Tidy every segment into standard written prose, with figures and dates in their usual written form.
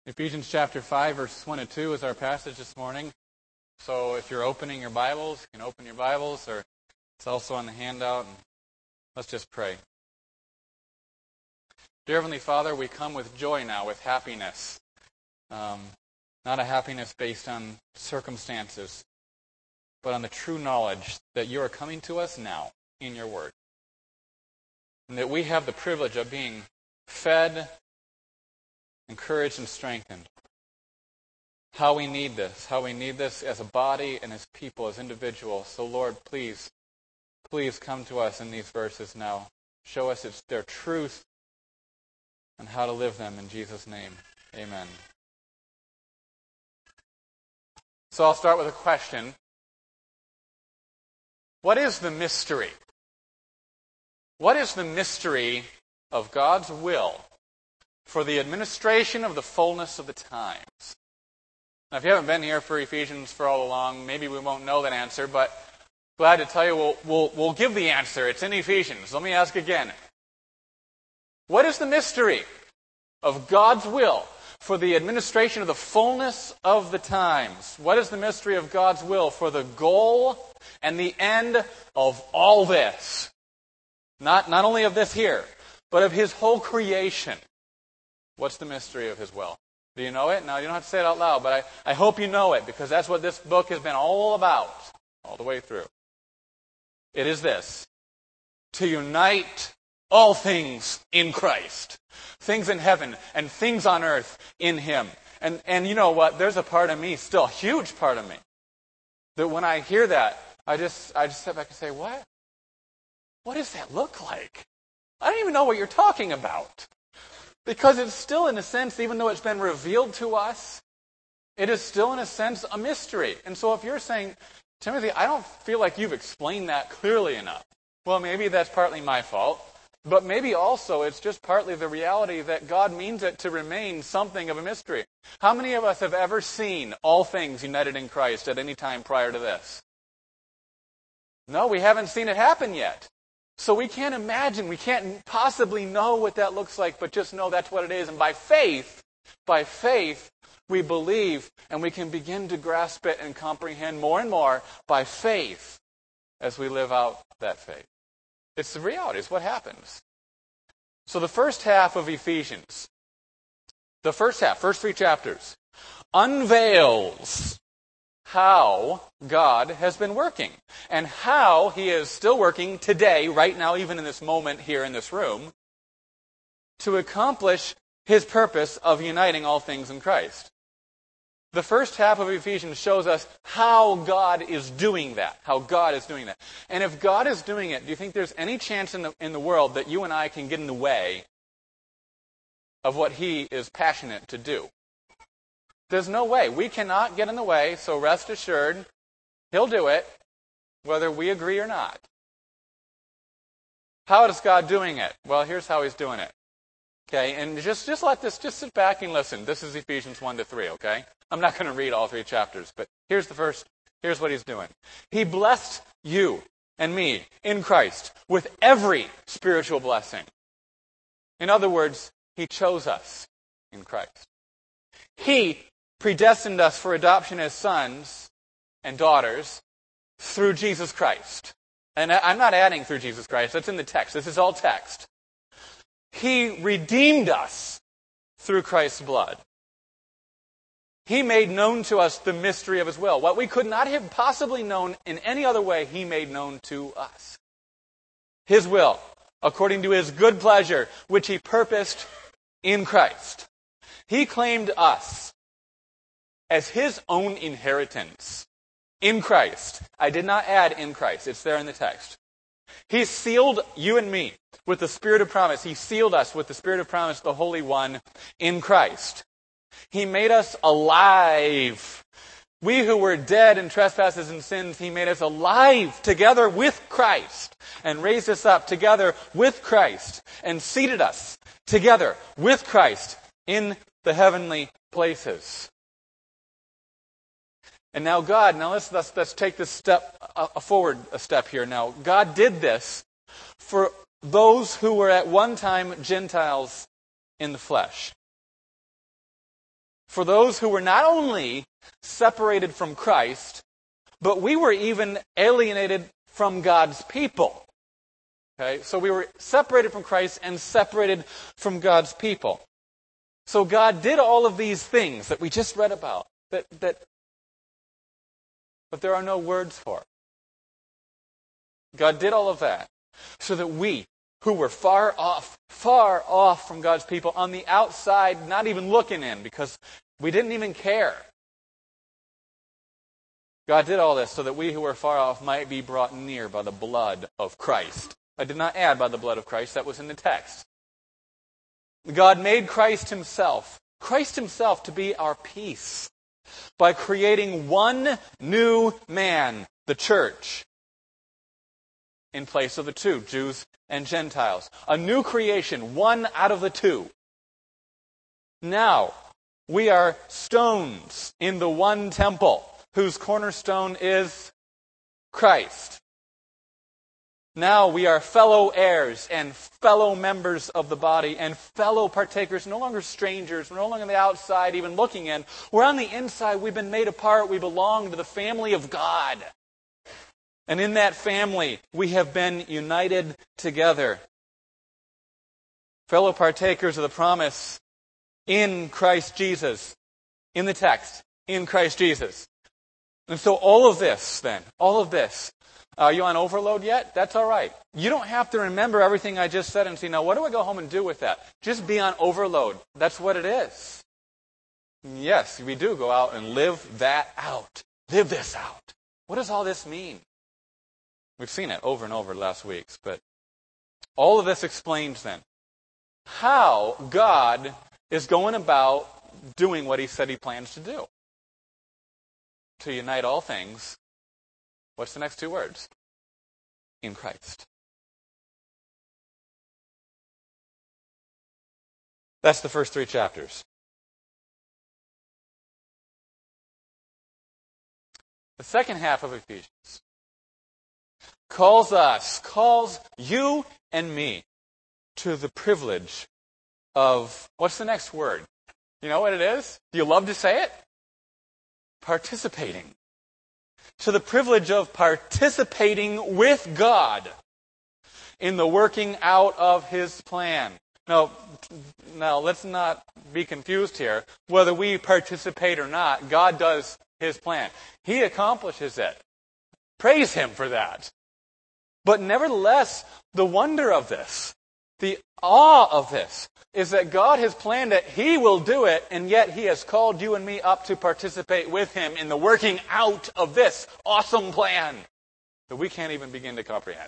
Ephesians chapter 5, verses 1 and 2 is our passage this morning. So if you're opening your Bibles, you can open your Bibles, or it's also on the handout. And let's just pray. Dear Heavenly Father, we come with joy now, with happiness. Not a happiness based on circumstances, but on the true knowledge that you are coming to us now in your Word. And that we have the privilege of being fed, encouraged, and strengthened. How we need this as a body and as people, as individuals. So Lord, please come to us in these verses now. Show us their truth and how to live them in Jesus' name. Amen. So I'll start with a question. What is the mystery? What is the mystery of God's will for the administration of the fullness of the times? Now, if you haven't been here for Ephesians for all along, maybe we won't know that answer, but glad to tell you we'll give the answer. It's in Ephesians. Let me ask again. What is the mystery of God's will for the administration of the fullness of the times? What is the mystery of God's will for the goal and the end of all this? Not only of this here, but of His whole creation. What's the mystery of His will? Do you know it? Now, you don't have to say it out loud, but I hope you know it, because that's what this book has been all about, all the way through. It is this: to unite all things in Christ. Things in heaven and things on earth in Him. And you know what? There's a part of me, still a huge part of me, that when I hear that, I just step back and say, what? What does that look like? I don't even know what you're talking about. Because it's still, in a sense, even though it's been revealed to us, it is still, in a sense, a mystery. And so if you're saying, Timothy, I don't feel like you've explained that clearly enough. Well, maybe that's partly my fault. But maybe also it's just partly the reality that God means it to remain something of a mystery. How many of us have ever seen all things united in Christ at any time prior to this? No, we haven't seen it happen yet. So we can't imagine, we can't possibly know what that looks like, but just know that's what it is. And by faith, we believe, and we can begin to grasp it and comprehend more and more by faith as we live out that faith. It's the reality. It's what happens. So the first half of Ephesians, first 3 chapters, unveils how God has been working and how He is still working today, right now, even in this moment here in this room, to accomplish His purpose of uniting all things in Christ. The first half of Ephesians shows us how God is doing that. And if God is doing it, do you think there's any chance in the world that you and I can get in the way of what He is passionate to do? There's no way. We cannot get in the way, so rest assured, He'll do it, whether we agree or not. How is God doing it? Well, here's how He's doing it. Okay, and just sit back and listen. This is Ephesians 1-3, okay? I'm not going to read all 3 chapters, but here's what He's doing. He blessed you and me in Christ with every spiritual blessing. In other words, He chose us in Christ. He predestined us for adoption as sons and daughters through Jesus Christ. And I'm not adding through Jesus Christ. That's in the text. This is all text. He redeemed us through Christ's blood. He made known to us the mystery of His will. What we could not have possibly known in any other way, He made known to us. His will, according to His good pleasure, which He purposed in Christ. He claimed us as His own inheritance in Christ. I did not add in Christ. It's there in the text. He sealed you and me with the Spirit of promise. He sealed us with the Spirit of promise, the Holy One, in Christ. He made us alive. We who were dead in trespasses and sins, He made us alive together with Christ and raised us up together with Christ and seated us together with Christ in the heavenly places. And now God, let's take this step forward a step here now. God did this for those who were at one time Gentiles in the flesh. for those who were not only separated from Christ, but we were even alienated from God's people. Okay? So we were separated from Christ and separated from God's people. So God did all of these things that we just read about, but there are no words for. God did all of that so that we, who were far off from God's people, on the outside, not even looking in, because we didn't even care. God did all this so that we who were far off might be brought near by the blood of Christ. I did not add by the blood of Christ, that was in the text. God made Christ himself to be our peace by creating one new man, the church, in place of the two, Jews and Gentiles. A new creation, one out of the two. Now, we are stones in the one temple, whose cornerstone is Christ. Now we are fellow heirs and fellow members of the body and fellow partakers, no longer strangers, we're no longer on the outside even looking in. We're on the inside, we've been made apart, we belong to the family of God. And in that family, we have been united together. Fellow partakers of the promise in Christ Jesus. In the text, in Christ Jesus. And so all of this, are you on overload yet? That's all right. You don't have to remember everything I just said and say, now what do I go home and do with that? Just be on overload. That's what it is. Yes, we do go out and live that out. Live this out. What does all this mean? We've seen it over and over the last weeks, but all of this explains then how God is going about doing what he said he plans to do. To unite all things. What's the next two words? In Christ. That's the first three chapters. The second half of Ephesians calls you and me to the privilege of, what's the next word? You know what it is? Do you love to say it? Participating. To the privilege of participating with God in the working out of his plan. Now, let's not be confused here. Whether we participate or not, God does his plan. He accomplishes it. Praise him for that. But nevertheless, the wonder of this, the awe of this, is that God has planned it, he will do it, and yet he has called you and me up to participate with him in the working out of this awesome plan that we can't even begin to comprehend.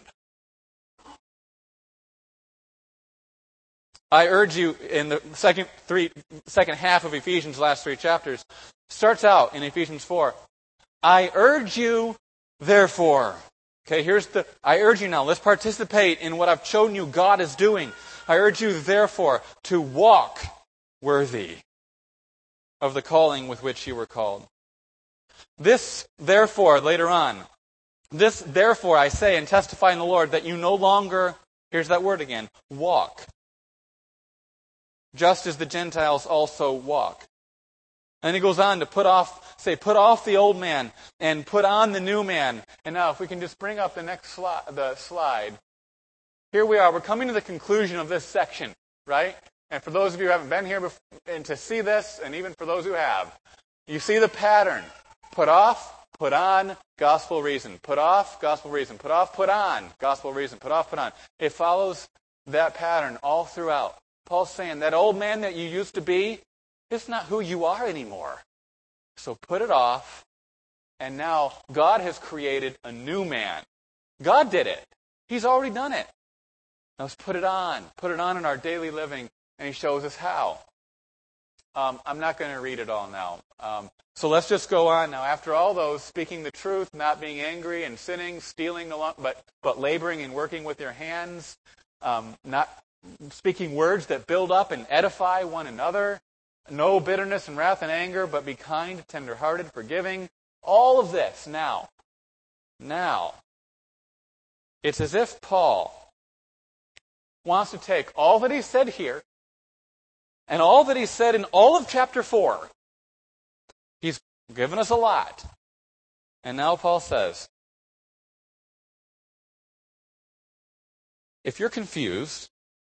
I urge you, in the second half of Ephesians' last three chapters, starts out in Ephesians 4. I urge you, therefore. Okay, I urge you now, let's participate in what I've shown you God is doing. I urge you, therefore, to walk worthy of the calling with which you were called. This, therefore, later on, this, therefore, I say and testify in the Lord that you no longer, here's that word again, walk. Just as the Gentiles also walk. And he goes on to put off the old man and put on the new man. And now if we can just bring up the next slide. Here we are. We're coming to the conclusion of this section, right? And for those of you who haven't been here before, and to see this, and even for those who have, you see the pattern. Put off, put on, gospel reason. Put off, gospel reason. Put off, put on, gospel reason. Put off, put on. It follows that pattern all throughout. Paul's saying that old man that you used to be, it's not who you are anymore. So put it off, and now God has created a new man. God did it. He's already done it. Now let's put it on. Put it on in our daily living, and he shows us how. I'm not going to read it all now. So let's just go on now. After all those, speaking the truth, not being angry and sinning, stealing, but laboring and working with your hands, not speaking words that build up and edify one another, no bitterness and wrath and anger, but be kind, tender-hearted, forgiving. All of this now, it's as if Paul wants to take all that he said here and all that he said in all of chapter 4 given us a lot. And now Paul says, if you're confused,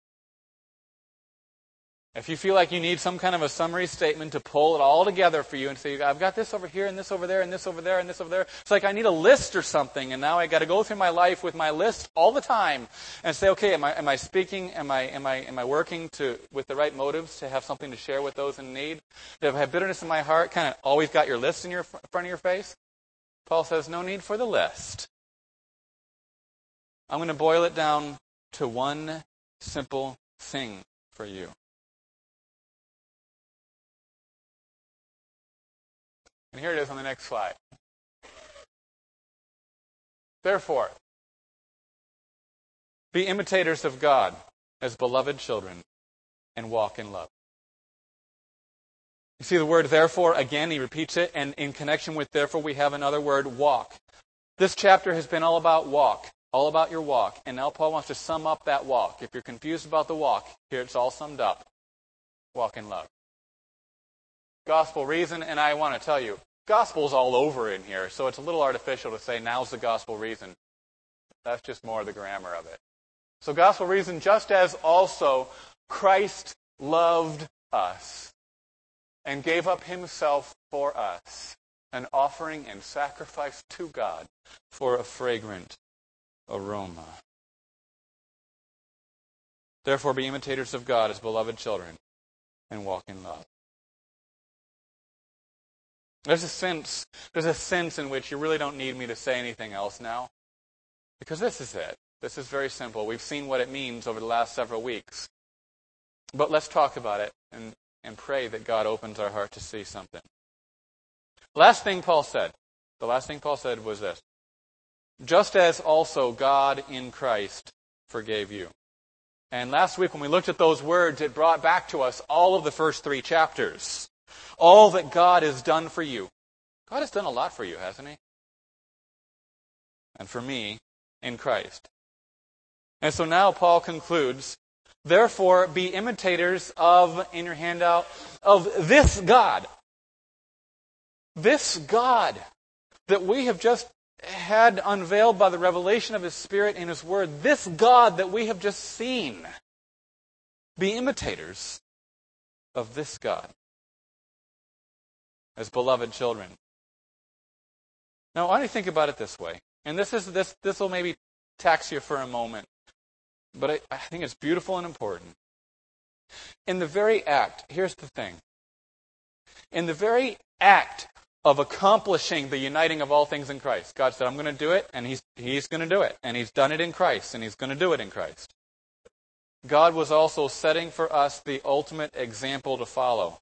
if you feel like you need some kind of a summary statement to pull it all together for you and say, I've got this over here and this over there and this over there and this over there. It's like I need a list or something, and now I got to go through my life with my list all the time and say, okay, am I speaking? Am I working with the right motives to have something to share with those in need? If I have bitterness in my heart, kind of always got your list in front of your face? Paul says, no need for the list. I'm going to boil it down to one simple thing for you. And here it is on the next slide. Therefore, be imitators of God as beloved children and walk in love. You see the word therefore, again, he repeats it, and in connection with therefore we have another word, walk. This chapter has been all about walk, all about your walk, and now Paul wants to sum up that walk. If you're confused about the walk, here it's all summed up. Walk in love. Gospel reason, and I want to tell you, gospel's all over in here, so it's a little artificial to say now's the gospel reason. That's just more of the grammar of it. So gospel reason, just as also Christ loved us and gave up himself for us, an offering and sacrifice to God for a fragrant aroma. Therefore be imitators of God as beloved children and walk in love. There's a sense in which you really don't need me to say anything else now. Because this is it. This is very simple. We've seen what it means over the last several weeks. But let's talk about it and pray that God opens our heart to see something. The last thing Paul said was this. Just as also God in Christ forgave you. And last week when we looked at those words, it brought back to us all of the first 3 chapters. All that God has done for you. God has done a lot for you, hasn't he? And for me, in Christ. And so now Paul concludes, therefore be imitators of, in your handout, of this God. This God that we have just had unveiled by the revelation of his Spirit in his Word. This God that we have just seen. Be imitators of this God as beloved children. Now, I want you to think about it this way. And this will maybe tax you for a moment. But I think it's beautiful and important. In the very act, here's the thing. In the very act of accomplishing the uniting of all things in Christ, God said, I'm going to do it, and He's going to do it. And He's done it in Christ, and He's going to do it in Christ. God was also setting for us the ultimate example to follow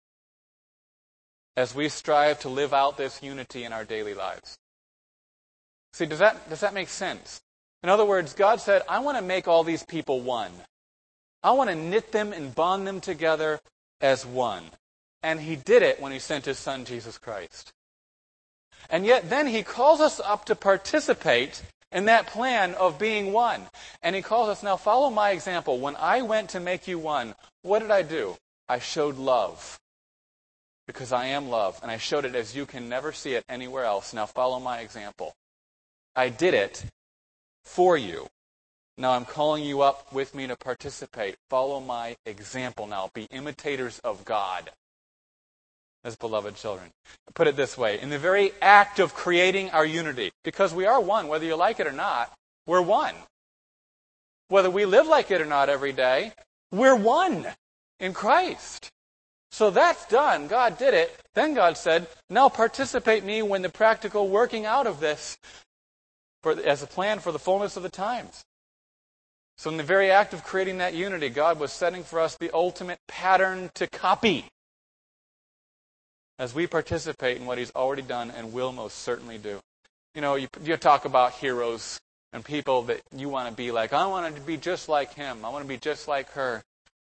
as we strive to live out this unity in our daily lives. See, does that make sense? In other words, God said, I want to make all these people one. I want to knit them and bond them together as one. And He did it when He sent His Son, Jesus Christ. And yet then He calls us up to participate in that plan of being one. And He calls us, now follow my example. When I went to make you one, what did I do? I showed love. Because I am love, and I showed it as you can never see it anywhere else. Now follow my example. I did it for you. Now I'm calling you up with me to participate. Follow my example now. Be imitators of God as beloved children. Put it this way. In the very act of creating our unity, because we are one, whether you like it or not, we're one. Whether we live like it or not every day, we're one in Christ. So that's done. God did it. Then God said, now participate me when the practical working out of this as a plan for the fullness of the times. So in the very act of creating that unity, God was setting for us the ultimate pattern to copy as we participate in what He's already done and will most certainly do. You know, you talk about heroes and people that you want to be like. I want to be just like him. I want to be just like her.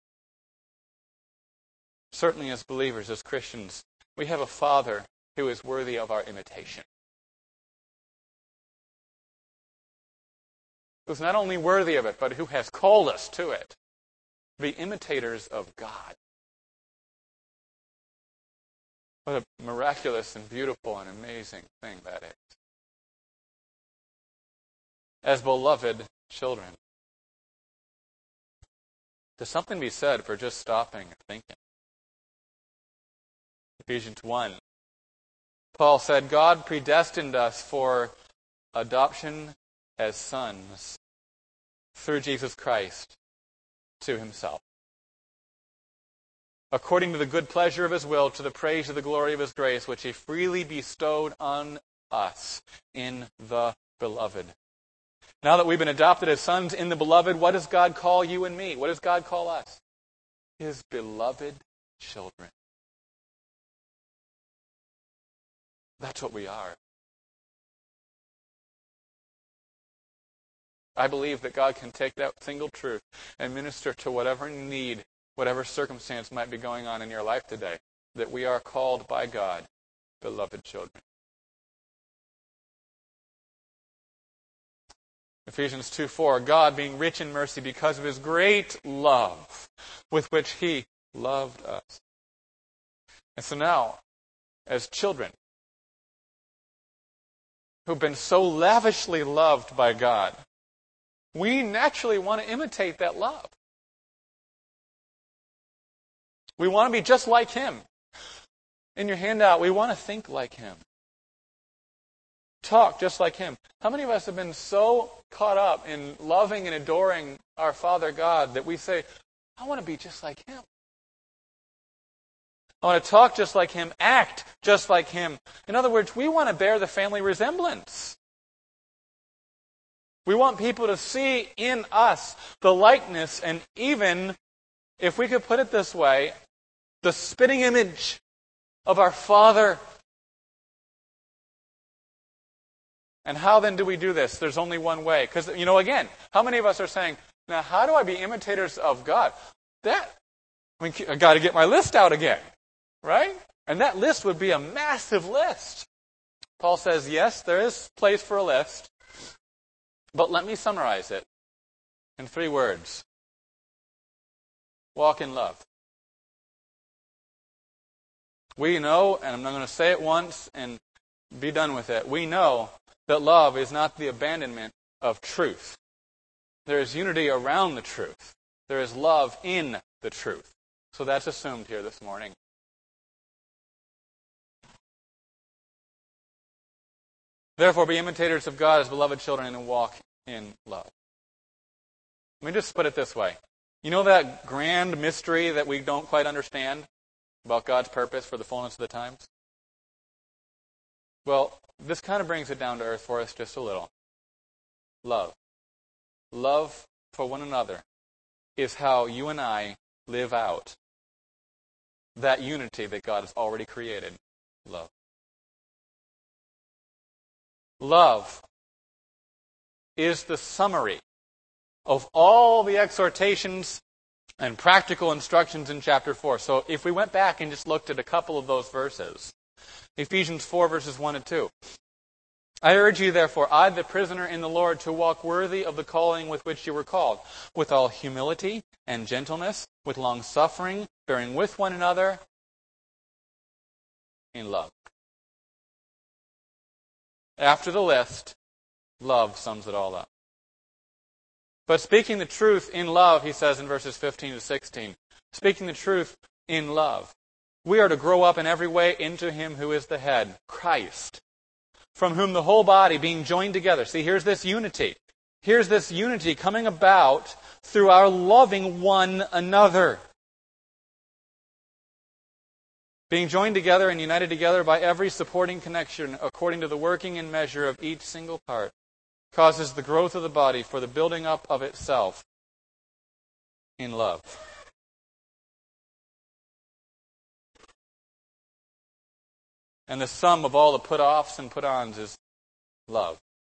Certainly as believers, as Christians, we have a Father who is worthy of our imitation. Who's not only worthy of it, but who has called us to it. Be imitators of God. What a miraculous and beautiful and amazing thing that is. As beloved children. There's something to be said for just stopping and thinking. Ephesians 1. Paul said, God predestined us for adoption as sons through Jesus Christ to himself, according to the good pleasure of his will, to the praise of the glory of his grace, which he freely bestowed on us in the beloved. Now that we've been adopted as sons in the beloved, what does God call you and me? What does God call us? His beloved children. That's what we are. I believe that God can take that single truth and minister to whatever need, whatever circumstance might be going on in your life today, that we are called by God beloved children. Ephesians 2:4, God being rich in mercy because of his great love with which he loved us. And so now, as children who've been so lavishly loved by God, we naturally want to imitate that love. We want to be just like him. In your handout, we want to think like him. Talk just like him. How many of us have been so caught up in loving and adoring our Father God that we say, I want to be just like him. I want to talk just like him, act just like him. In other words, we want to bear the family resemblance. We want people to see in us the likeness and even, if we could put it this way, the spitting image of our Father. And how then do we do this? There's only one way. Because, again, how many of us are saying, now how do I be imitators of God? I got to get my list out again. Right? And that list would be a massive list. Paul says, yes, there is place for a list. But let me summarize it in 3 words. Walk in love. We know, and I'm not going to say it once and be done with it. We know that love is not the abandonment of truth. There is unity around the truth. There is love in the truth. So that's assumed here this morning. Therefore, be imitators of God as beloved children and walk in love. Let me just put it this way. You know that grand mystery that we don't quite understand about God's purpose for the fullness of the times? Well, this kind of brings it down to earth for us just a little. Love. Love for one another is how you and I live out that unity that God has already created. Love. Love is the summary of all the exhortations and practical instructions in chapter 4. So if we went back and just looked at a couple of those verses, Ephesians 4 verses 1 and 2. I urge you, therefore, I, the prisoner in the Lord, to walk worthy of the calling with which you were called, with all humility and gentleness, with long suffering, bearing with one another in love. After the list, love sums it all up. But speaking the truth in love, he says in verses 15 to 16, speaking the truth in love, we are to grow up in every way into him who is the head, Christ, from whom the whole body being joined together. See, here's this unity. Here's this unity coming about through our loving one another. Being joined together and united together by every supporting connection according to the working and measure of each single part, causes the growth of the body for the building up of itself in love. And the sum of all the put-offs and put-ons is love.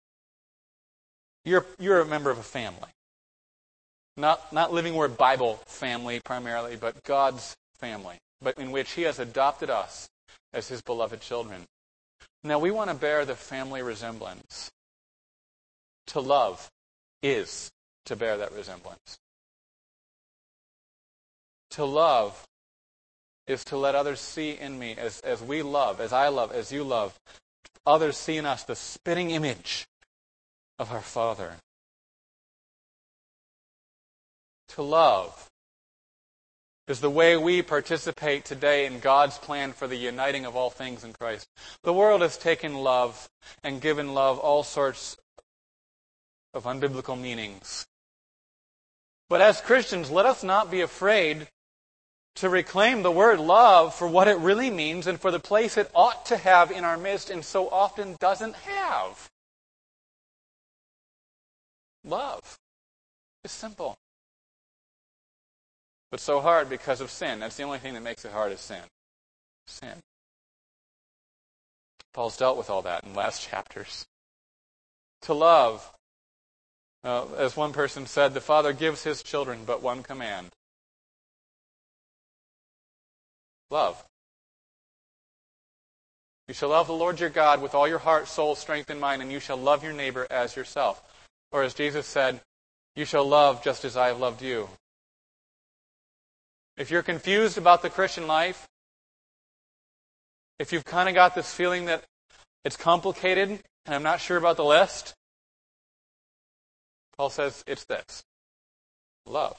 You're a member of a family. Not Living Word Bible family primarily, but God's family, but in which he has adopted us as his beloved children. Now we want to bear the family resemblance. To love is to bear that resemblance. To love is to let others see in me, as we love, as I love, as you love, others see in us the spitting image of our Father. To love is the way we participate today in God's plan for the uniting of all things in Christ. The world has taken love and given love all sorts of unbiblical meanings. But as Christians, let us not be afraid to reclaim the word love for what it really means and for the place it ought to have in our midst and so often doesn't have. Love is simple, but so hard because of sin. That's the only thing that makes it hard is sin. Sin. Paul's dealt with all that in the last chapters. To love, as one person said, the Father gives His children but one command. Love. You shall love the Lord your God with all your heart, soul, strength, and mind, and you shall love your neighbor as yourself. Or as Jesus said, you shall love just as I have loved you. If you're confused about the Christian life, if you've kind of got this feeling that it's complicated and I'm not sure about the list, Paul says it's this. Love.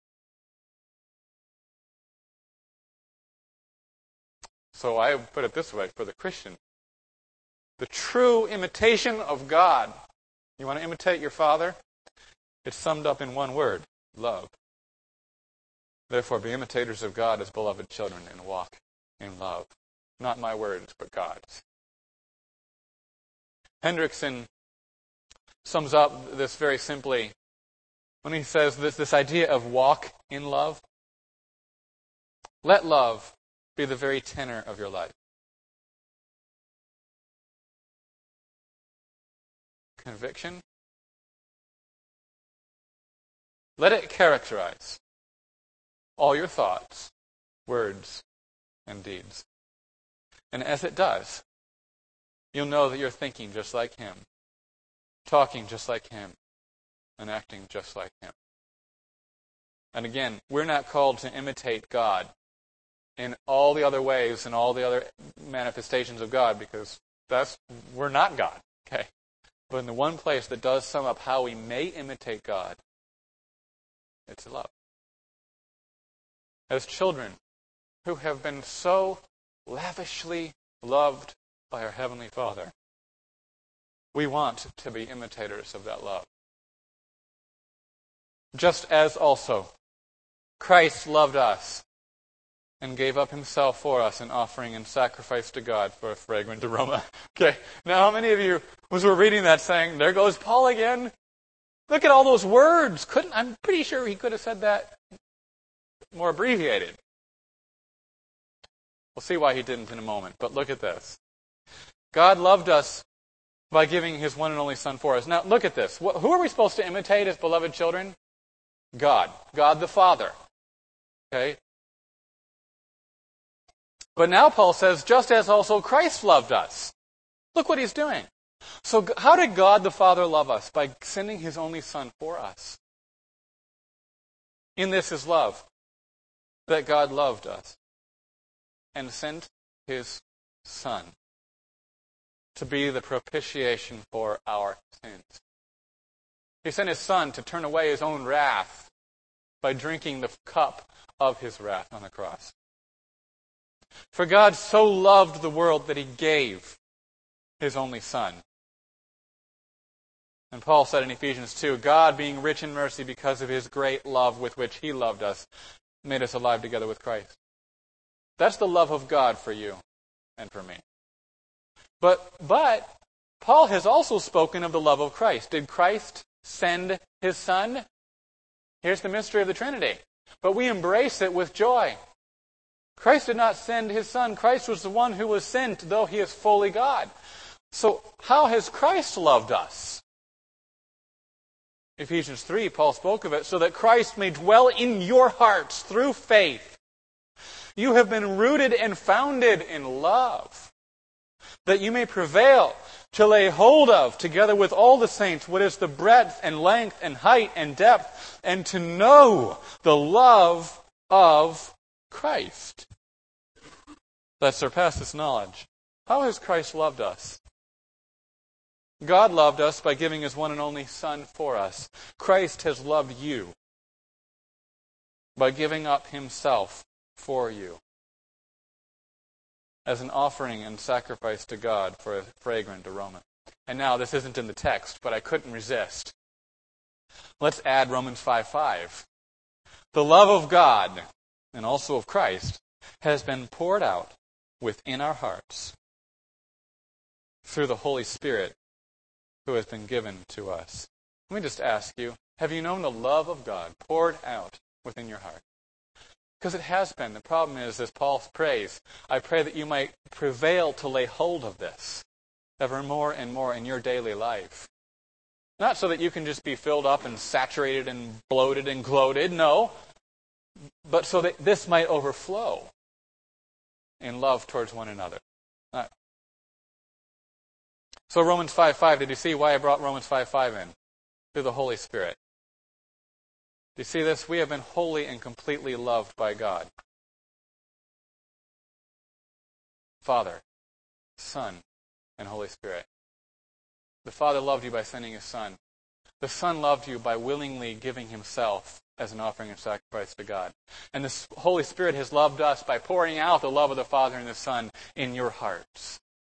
So I put it this way for the Christian. The true imitation of God. You want to imitate your Father? It's summed up in one word. Love. Therefore, be imitators of God as beloved children and walk in love. Not my words, but God's. Hendrickson sums up this very simply when he says this idea of walk in love. Let love be the very tenor of your life. Conviction. Let it characterize all your thoughts, words, and deeds. And as it does, you'll know that you're thinking just like Him, talking just like Him, and acting just like Him. And again, we're not called to imitate God in all the other ways and all the other manifestations of God, because we're not God. Okay? But in the one place that does sum up how we may imitate God, it's love. As children who have been so lavishly loved by our Heavenly Father, we want to be imitators of that love. Just as also Christ loved us and gave up Himself for us, an offering and sacrifice to God for a fragrant aroma. Okay, now how many of you, as we're reading that, saying, there goes Paul again? Look at all those words. I'm pretty sure he could have said that more abbreviated. We'll see why he didn't in a moment, but look at this. God loved us by giving His one and only Son for us. Now, look at this. Who are we supposed to imitate as beloved children? God. God the Father. Okay? But now Paul says, just as also Christ loved us. Look what He's doing. So how did God the Father love us? By sending His only Son for us. In this is love, that God loved us and sent His Son to be the propitiation for our sins. He sent His Son to turn away His own wrath by drinking the cup of His wrath on the cross. For God so loved the world that He gave His only Son. And Paul said in Ephesians 2, God, being rich in mercy because of His great love with which He loved us, made us alive together with Christ. That's the love of God for you and for me. But Paul has also spoken of the love of Christ. Did Christ send His Son? Here's the mystery of the Trinity. But we embrace it with joy. Christ did not send His Son. Christ was the one who was sent, though He is fully God. So how has Christ loved us? Ephesians 3, Paul spoke of it, so that Christ may dwell in your hearts through faith. You have been rooted and founded in love, that you may prevail to lay hold of, together with all the saints, what is the breadth and length and height and depth, and to know the love of Christ, that surpasses knowledge. How has Christ loved us? God loved us by giving His one and only Son for us. Christ has loved you by giving up Himself for you as an offering and sacrifice to God for a fragrant aroma. And now, this isn't in the text, but I couldn't resist. Let's add Romans 5:5. The love of God, and also of Christ, has been poured out within our hearts through the Holy Spirit who has been given to us. Let me just ask you, have you known the love of God poured out within your heart? Because it has been. The problem is, as Paul prays, I pray that you might prevail to lay hold of this ever more and more in your daily life. Not so that you can just be filled up and saturated and bloated and gloated, no, but so that this might overflow in love towards one another. So Romans 5:5, did you see why I brought Romans 5:5 in? Through the Holy Spirit. Do you see this? We have been wholly and completely loved by God. Father, Son, and Holy Spirit. The Father loved you by sending His Son. The Son loved you by willingly giving Himself as an offering and sacrifice to God. And the Holy Spirit has loved us by pouring out the love of the Father and the Son in your hearts.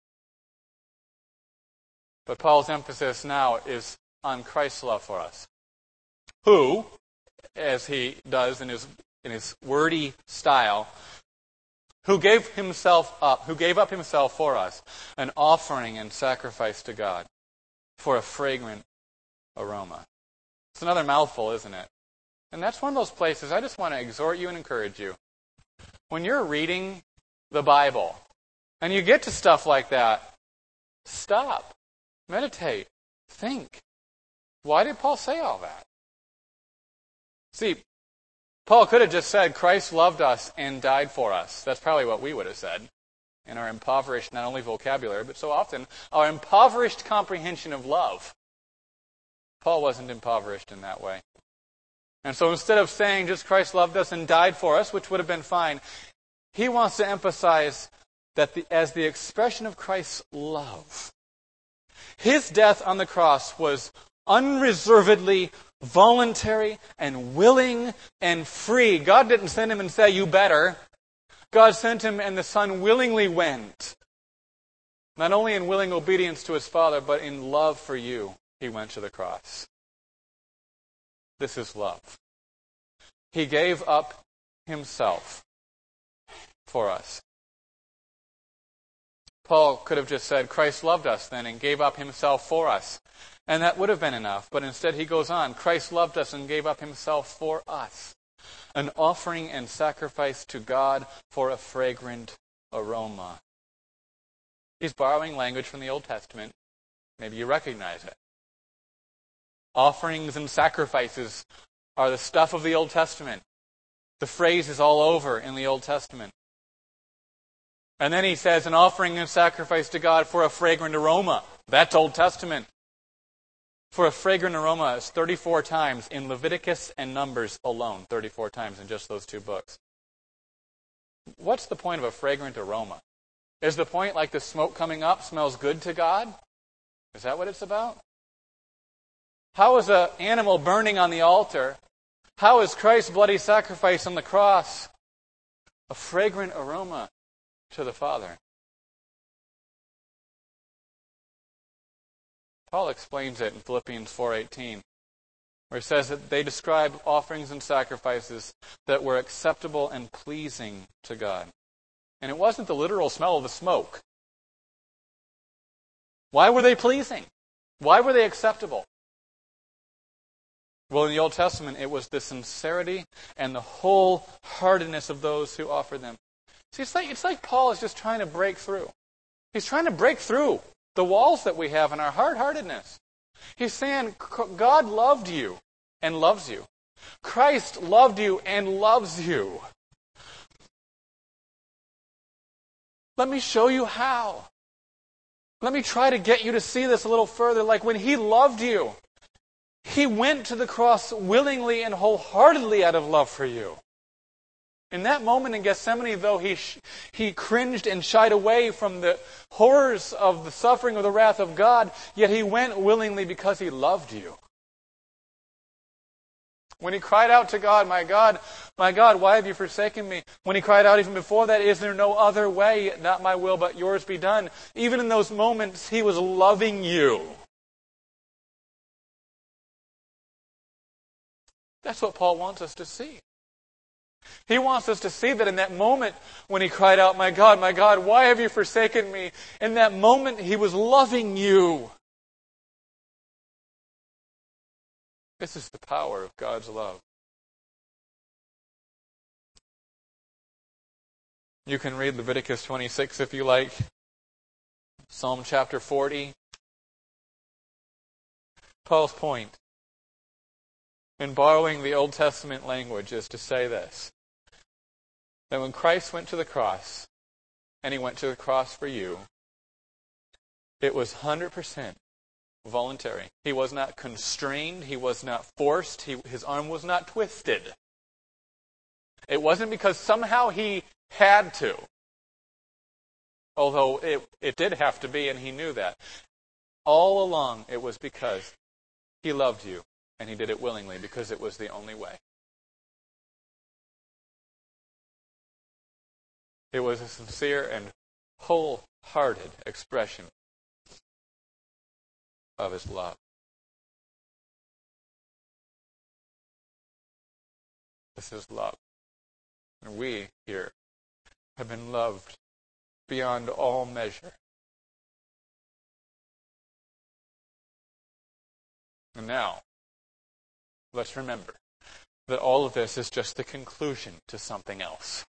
But Paul's emphasis now is on Christ's love for us, who, as he does in his wordy style, who gave up himself for us, an offering and sacrifice to God for a fragrant aroma. It's another mouthful, isn't it? And that's one of those places I just want to exhort you and encourage you. When you're reading the Bible and you get to stuff like that, stop, meditate, think. Why did Paul say all that? See, Paul could have just said, Christ loved us and died for us. That's probably what we would have said in our impoverished, not only vocabulary, but so often our impoverished comprehension of love. Paul wasn't impoverished in that way. And so instead of saying just Christ loved us and died for us, which would have been fine, he wants to emphasize that as the expression of Christ's love, His death on the cross was unreservedly voluntary and willing and free. God didn't send Him and say, you better. God sent Him and the Son willingly went. Not only in willing obedience to His Father, but in love for you, He went to the cross. This is love. He gave up Himself for us. Paul could have just said, Christ loved us then and gave up Himself for us. And that would have been enough. But instead he goes on, Christ loved us and gave up Himself for us. An offering and sacrifice to God for a fragrant aroma. He's borrowing language from the Old Testament. Maybe you recognize it. Offerings and sacrifices are the stuff of the Old Testament. The phrase is all over in the Old Testament. And then he says, an offering and sacrifice to God for a fragrant aroma. That's Old Testament. For a fragrant aroma is 34 times in Leviticus and Numbers alone. 34 times in just those two books. What's the point of a fragrant aroma? Is the point like the smoke coming up smells good to God? Is that what it's about? How is an animal burning on the altar? How is Christ's bloody sacrifice on the cross a fragrant aroma to the Father? Paul explains it in Philippians 4:18, where he says that they describe offerings and sacrifices that were acceptable and pleasing to God. And it wasn't the literal smell of the smoke. Why were they pleasing? Why were they acceptable? Well, in the Old Testament, it was the sincerity and the wholeheartedness of those who offered them. See, it's like Paul is just trying to break through. He's trying to break through the walls that we have in our hard-heartedness. He's saying, God loved you and loves you. Christ loved you and loves you. Let me show you how. Let me try to get you to see this a little further. Like when He loved you, He went to the cross willingly and wholeheartedly out of love for you. In that moment in Gethsemane, though he cringed and shied away from the horrors of the suffering of the wrath of God, yet he went willingly because he loved you. When he cried out to God, my God, why have you forsaken me? When he cried out even before that, is there no other way, not my will but yours be done? Even in those moments, he was loving you. That's what Paul wants us to see. He wants us to see that in that moment when he cried out, my God, why have you forsaken me? In that moment, he was loving you. This is the power of God's love. You can read Leviticus 26 if you like. Psalm chapter 40. Paul's point in borrowing the Old Testament language is to say this: that when Christ went to the cross, and he went to the cross for you, it was 100% voluntary. He was not constrained. He was not forced. His arm was not twisted. It wasn't because somehow he had to. Although it did have to be, and he knew that. All along, it was because he loved you, and he did it willingly because it was the only way. It was a sincere and wholehearted expression of his love. This is love. And we here have been loved beyond all measure. And now, let's remember that all of this is just the conclusion to something else.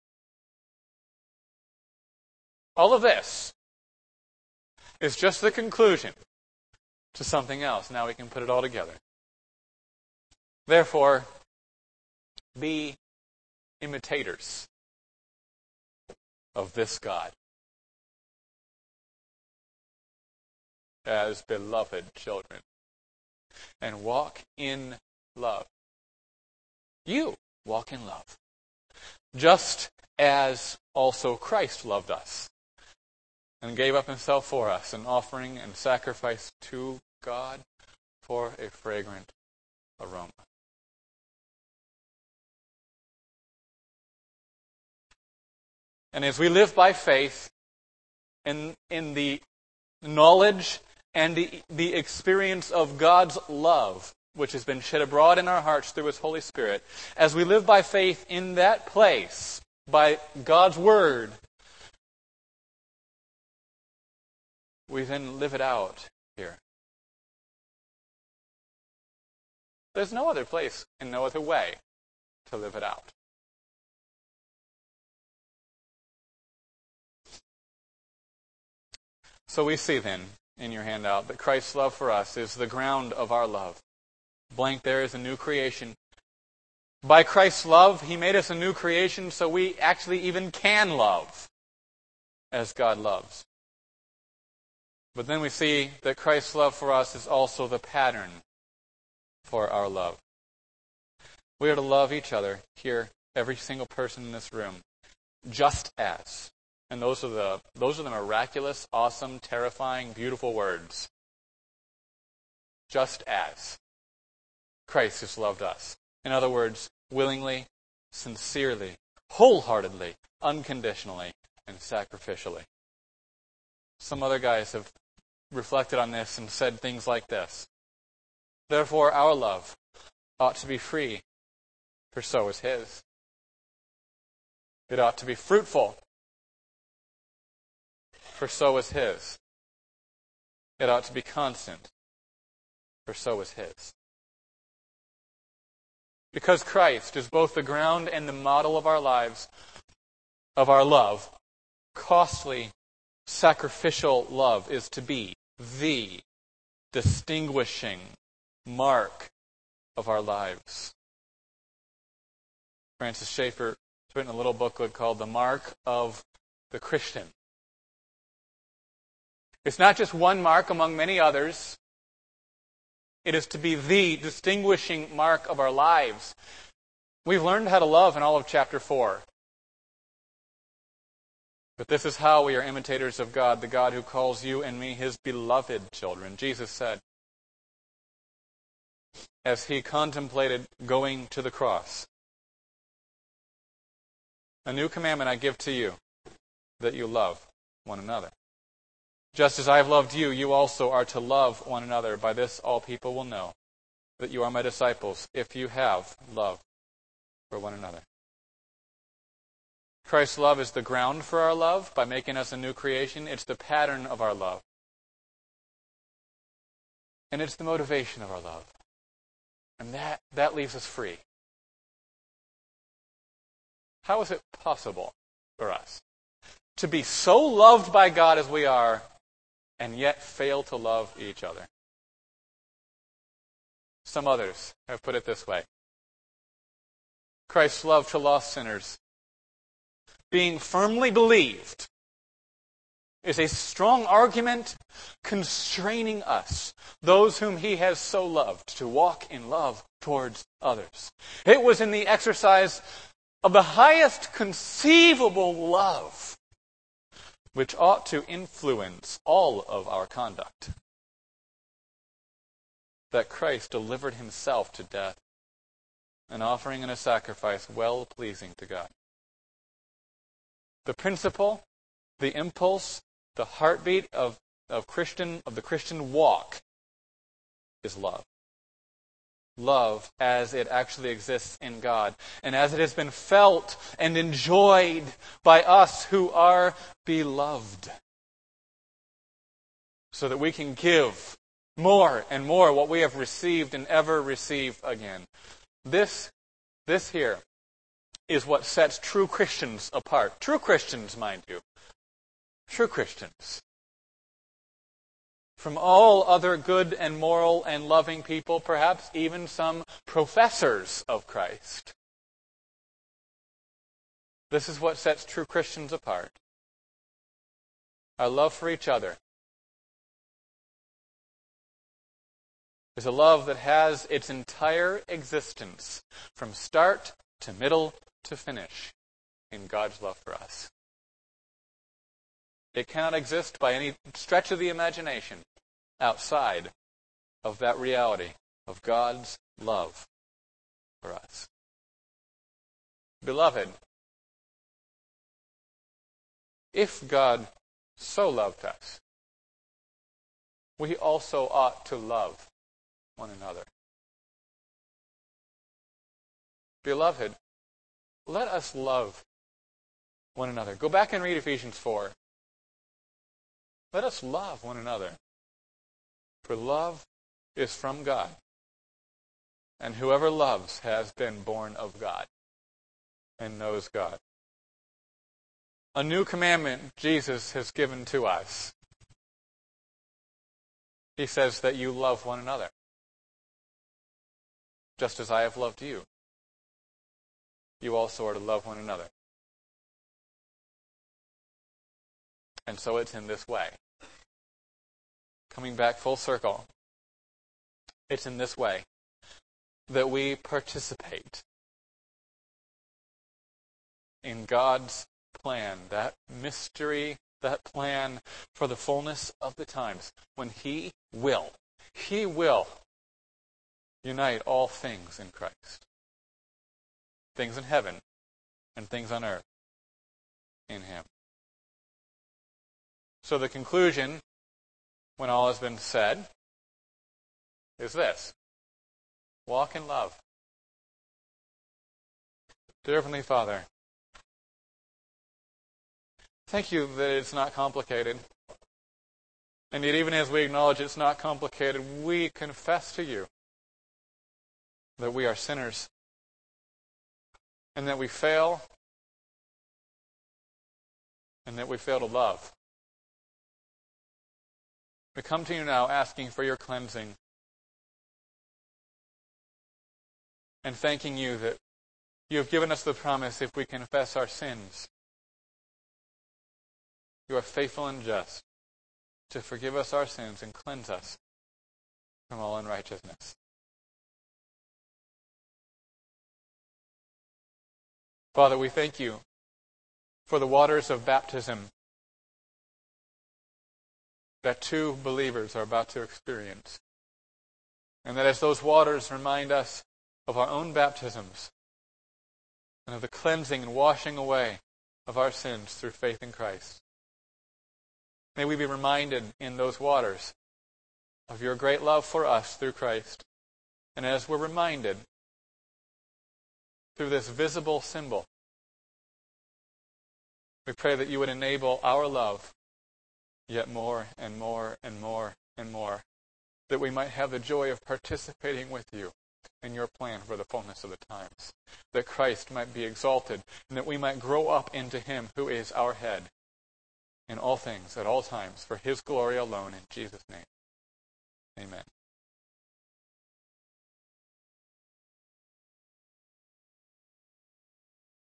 All of this is just the conclusion to something else. Now we can put it all together. Therefore, be imitators of this God as beloved children, and walk in love. You walk in love, just as also Christ loved us and gave up himself for us, an offering and sacrifice to God for a fragrant aroma. And as we live by faith in the knowledge and the experience of God's love, which has been shed abroad in our hearts through his Holy Spirit, as we live by faith in that place, by God's Word, we then live it out here. There's no other place and no other way to live it out. So we see then in your handout that Christ's love for us is the ground of our love. Blank there is a new creation. By Christ's love, he made us a new creation so we actually even can love as God loves. But then we see that Christ's love for us is also the pattern for our love. We are to love each other here, every single person in this room, just as. And those are the miraculous, awesome, terrifying, beautiful words. Just as Christ has loved us. In other words, willingly, sincerely, wholeheartedly, unconditionally, and sacrificially. Some other guys have reflected on this and said things like this: therefore, our love ought to be free, for so is his. It ought to be fruitful, for so is his. It ought to be constant, for so is his. Because Christ is both the ground and the model of our lives, of our love, costly, sacrificial love is to be the distinguishing mark of our lives. Francis Schaeffer has written a little booklet called The Mark of the Christian. It's not just one mark among many others. It is to be the distinguishing mark of our lives. We've learned how to love in all of chapter 4. But this is how we are imitators of God, the God who calls you and me his beloved children. Jesus said, as he contemplated going to the cross, "A new commandment I give to you, that you love one another. Just as I have loved you, you also are to love one another. By this all people will know that you are my disciples, if you have love for one another." Christ's love is the ground for our love by making us a new creation. It's the pattern of our love. And it's the motivation of our love. And that leaves us free. How is it possible for us to be so loved by God as we are and yet fail to love each other? Some others have put it this way. Christ's love to lost sinners, being firmly believed, is a strong argument constraining us, those whom he has so loved, to walk in love towards others. It was in the exercise of the highest conceivable love, which ought to influence all of our conduct, that Christ delivered himself to death, an offering and a sacrifice well-pleasing to God. The principle, the impulse, the heartbeat of the Christian walk is love. Love as it actually exists in God, and as it has been felt and enjoyed by us who are beloved, so that we can give more and more what we have received and ever receive again. This here is what sets true Christians apart. True Christians, mind you. True Christians. From all other good and moral and loving people, perhaps even some professors of Christ. This is what sets true Christians apart. Our love for each other is a love that has its entire existence from start to middle to finish in God's love for us. It cannot exist by any stretch of the imagination outside of that reality of God's love for us. Beloved, if God so loved us, we also ought to love one another. Beloved, let us love one another. Go back and read Ephesians 4. Let us love one another. For love is from God. And whoever loves has been born of God and knows God. A new commandment Jesus has given to us. He says that you love one another, just as I have loved you. You also are to love one another. And so it's in this way. Coming back full circle, it's in this way that we participate in God's plan, that mystery, that plan for the fullness of the times, when He will unite all things in Christ. Things in heaven and things on earth in Him. So the conclusion, when all has been said, is this: walk in love. Dear Heavenly Father, thank you that it's not complicated. And yet even as we acknowledge it's not complicated, we confess to you that we are sinners and that we fail and that we fail to love. We come to you now asking for your cleansing and thanking you that you have given us the promise, if we confess our sins, you are faithful and just to forgive us our sins and cleanse us from all unrighteousness. Father, we thank you for the waters of baptism that two believers are about to experience. And that as those waters remind us of our own baptisms and of the cleansing and washing away of our sins through faith in Christ, may we be reminded in those waters of your great love for us through Christ. And as we're reminded through this visible symbol, we pray that you would enable our love yet more and more and more and more, that we might have the joy of participating with you in your plan for the fullness of the times, that Christ might be exalted, and that we might grow up into him who is our head in all things, at all times, for his glory alone, in Jesus' name. Amen.